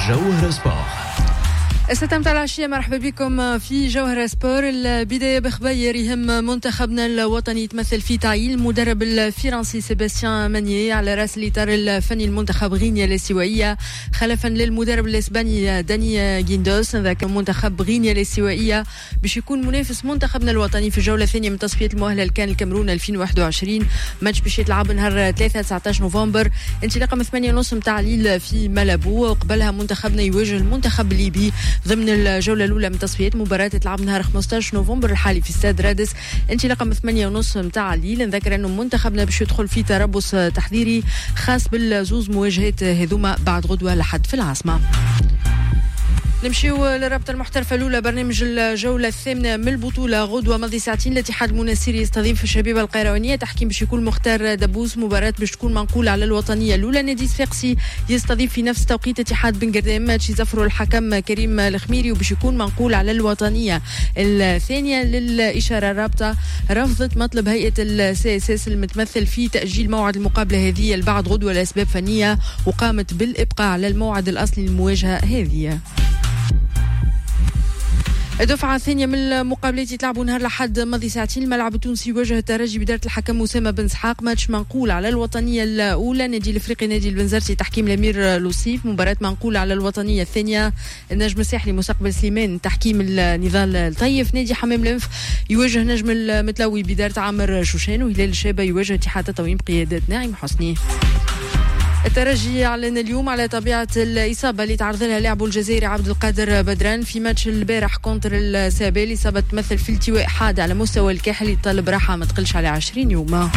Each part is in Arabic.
جوهرة سبور. استمتع العشية، مرحبا بكم في جوهرة سبور. البداية بخبير يهم منتخبنا الوطني يتمثل في تعيين المدرب الفرنسي سيباستيان مانيي على رأس الإطار الفني المنتخب غينيا الاستوائية خلفا للمدرب الإسباني داني جيندوس. ذاك منتخب غينيا الاستوائية باش يكون منافس منتخبنا الوطني في الجولة الثانية من تصفية المؤهلة لكان الكاميرون 2021. ماتش باش يتلعب نهار 19 نوفمبر انطلاقا من 8:30 متاع الليل في مالابو. وقبلها منتخبنا يواجه المنتخب الليبي ضمن الجولة الأولى من تصفيات مباراة تلعب نهار 15 نوفمبر الحالي في استاد رادس انطلاقا من 8:30 متاع الليل. نذكر أنه منتخبنا باش يدخل في تربص تحضيري خاص بالزوز مواجهات هذوما بعد غدوة لحد في العاصمة. نمشيو للرابطة المحترفة الأولى. برنامج الجولة الثامنة من البطولة غدوة ماضي ساعتين الاتحاد المنستيري يستضيف الشبيبة القيروانية. تحكيم باش يكون مختار دبوس. مباراة باش تكون منقولة على الوطنية الأولى. نادي صفاقسي يستضيف في نفس توقيت اتحاد بن قردام. ماتش يزفروا الحكم كريم الخميري وباش يكون منقول على الوطنية الثانية. للإشارة الرابطة رفضت مطلب هيئة الCSS المتمثل في تأجيل موعد المقابلة هذه لبعد غدوة لأسباب فنية، وقامت بالإبقاء على الموعد الأصلي للمواجهة هذه. الدفعة الثانية من المقابلات يتلعبوا نهار الأحد ماضي ساعتين. الملعب التونسي يواجه الترجي بداية الحكم أسامة بن اسحاق. ماتش منقول على الوطنية الأولى. نادي الأفريقي نادي البنزرتي تحكيم الأمير لوسيف. مباراة منقولة على الوطنية الثانية. النجم الساحلي مستقبل سليمان تحكيم النضال الطيف. نادي حمام الأنف يواجه نجم المتلوي بداية عامر شوشان. وهلال الشابة يواجه اتحاد تطويم بقيادة ناعم حسني. الترجي أعلن اليوم على طبيعة الإصابة اللي تعرض لها لاعبه الجزائري عبد القادر بدران في ماتش البارح كونتر السابيل. إصابة تمثل في التواء حاد على مستوى الكاحل يطلب راحة ما تقلش على 20 يوم.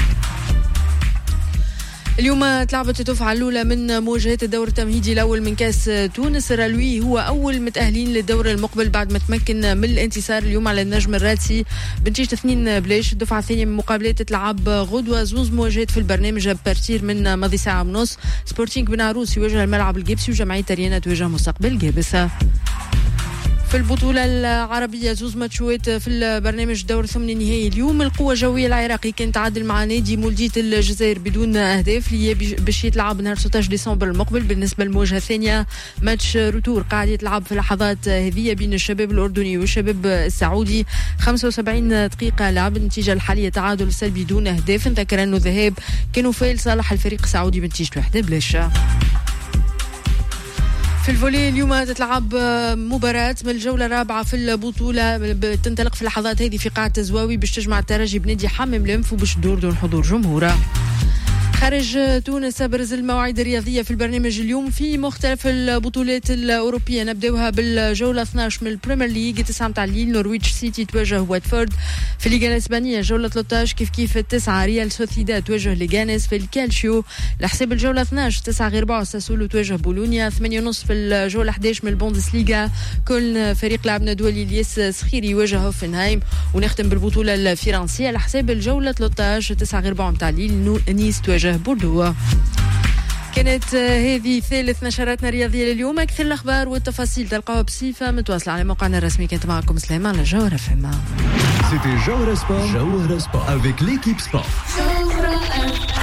اليوم تلعبت الدفعة الأولى من مواجهات الدور التمهيدي الأول من كأس تونس. رالوي هو أول متأهلين للدور المقبل بعد ما تمكن من الانتصار اليوم على النجم الرادسي بنتيجة 2-0. الدفعة الثانية من مقابلات تلعب غدوة زوز مواجهات في البرنامج بارتير من ماضي ساعة ونص. سبورتينغ بن عروس يواجه الملعب الجيبسي وجمعية ريانة تواجه مستقبل جابس. في البطولة العربية زوز ماتشوات في البرنامج دور ثمن النهائي اليوم. القوة الجوية العراقي كان تعادل مع نادي مولدية الجزائر بدون أهداف اللي باش يتلعب نهار 16 ديسمبر المقبل. بالنسبة للمواجهة الثانية ماتش روتور قاعد يتلعب في اللحظات هذه بين الشباب الأردني والشباب السعودي. 75 دقيقة لعب. النتيجة الحالية تعادل سلبي دون أهداف. نذكر أنه الذهاب كانوا فايل صالح الفريق السعودي بنتيجة 1-0. في الفولي اليوم تتلعب مباراة من الجولة الرابعة في البطولة تنطلق في اللحظات هذه في قاعة الزواوي باش تجمع الترجي بنادي حمام الأنف وباش تدور دون حضور جمهور. خارج تونس برز المواعيد الرياضية في البرنامج اليوم في مختلف البطولات الأوروبية. نبدأوها بالجولة 12 من البريمير ليج 9 متاع الليل. نورويتش سيتي تواجه واتفورد. في الليغا الإسبانية جولة 13 كيف 9 ريال سوسيداد تواجه ليغانيس. في الكالشيو لحساب الجولة 12 9-4 ساسولو تواجه بولونيا. 8:30 في الجولة 11 من البوندسليغا كولن فريق لاعبنا دولي الياس سخيري يواجه هوفنهايم. ونختم بالبطولة الفرنسية لحساب الجولة 13 9-4 متاع الليل نيس تواجه بوردو. كانت هذه ثالث نشراتنا الرياضية لليوم. أكثر الأخبار والتفاصيل تلقاوها بصفة متواصلة على موقعنا الرسمي. كانت معكم سليمان على جوهرة فما. C'était Jawara Sport avec l'équipe sport.